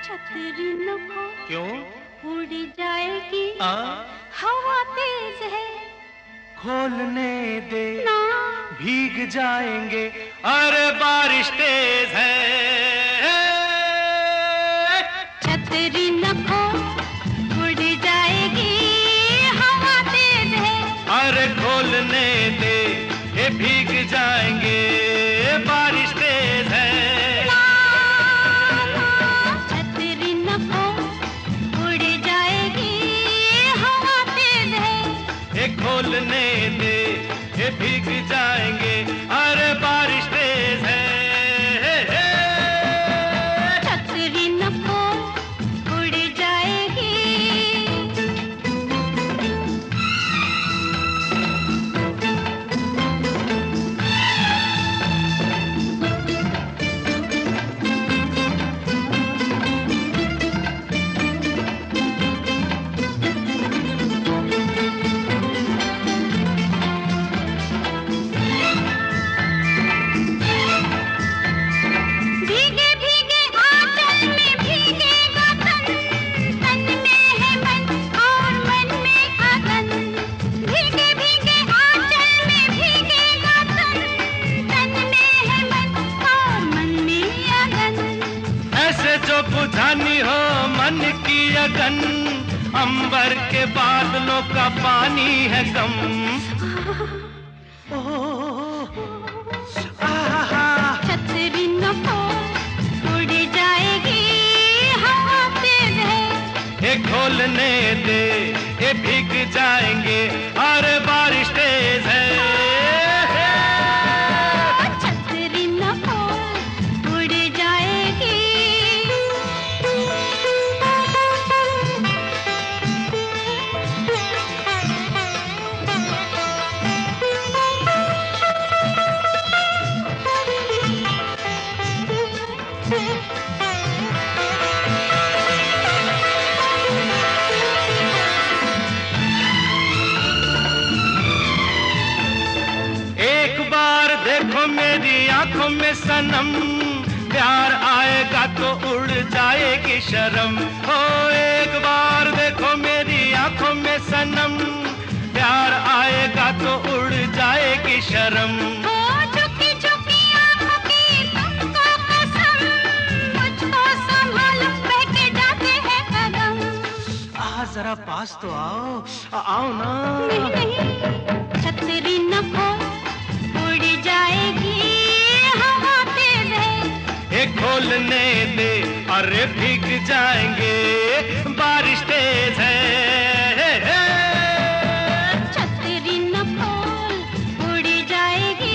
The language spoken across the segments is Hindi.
छतरी न खो, क्यों? उड़ जाएगी, हवा तेज है। खोलने दे ना, भीग जाएंगे, अरे बारिश तेज है। छतरी न खो, उड़ जाएगी, हवा तेज है। अरे खोलने दे, ये भीग जाएंगे, बारिश तेज है। ना, छतरी न खो, उड़ जाएगी, हवा तेज है। ये खोलने दे, ये भीग जाएंगे, अरे बारिश तेज है। छतरी न खो, उड़ जाएगी। भीगे भीगे आंचल में भीगेगा तन, तन में है मन और मन में अगन। भीगे भीगे आंचल में भीगेगा तन, तन में है मन और मन में अगन। ऐसे जो बुझानी हो मन की अगन, अंबर के बादलों का पानी है कम। छतरी न खो, उड़ जाएगी, हवा तेज है। ये खोलने दे, ये भीग जाएंगे, अरे बारिश तेज है। छतरी न खो, उड़ जाएगी। एक बार देखो मेरी आंखों में सनम, प्यार आएगा तो उड़ जाएगी शर्म। हो एक बार देखो मेरी आंखों में सनम, प्यार आएगा तो उड़ जाएगी शर्म। ओ झुकी झुकी आंखों की तुमको कसम, मुझको संभालो बहके जाते हैं कदम। जरा पास तो आओ, आओ ना। नहीं नहीं, छतरी न खो, उड़ जाएगी, हवा तेज है। ये खोलने दे, अरे भीग जाएंगे, बारिश तेज है। छतरी न खोल, उड़ जाएगी।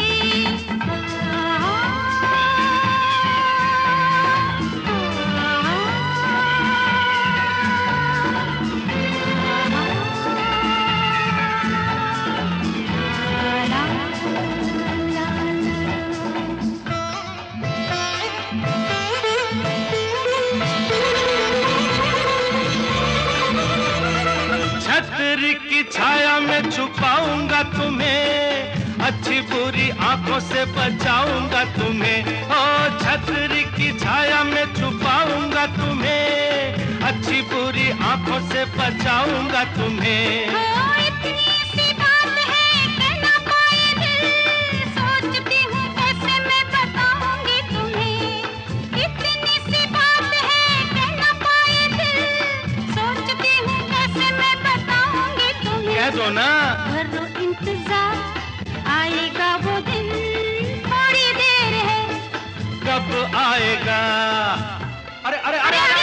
छतरी की छाया में छुपाऊंगा तुम्हें, अच्छी बुरी आंखों से बचाऊंगा तुम्हें। ओ छतरी की छाया में छुपाऊंगा तुम्हें, अच्छी बुरी आंखों से बचाऊंगा तुम्हें। ओ इतनी सी बात है कह ना पाए दिल, सोचती हूँ कैसे मैं बताऊंगी तुम्हें। इतनी सी बात है कह ना पाए दिल, सोचती हूँ कैसे मैं बताऊंगी तुम्हें। कह दो ना। करो इंतजार, आएगा वो दिन, थोड़ी देर है। कब आएगा? अरे अरे अरे, अरे,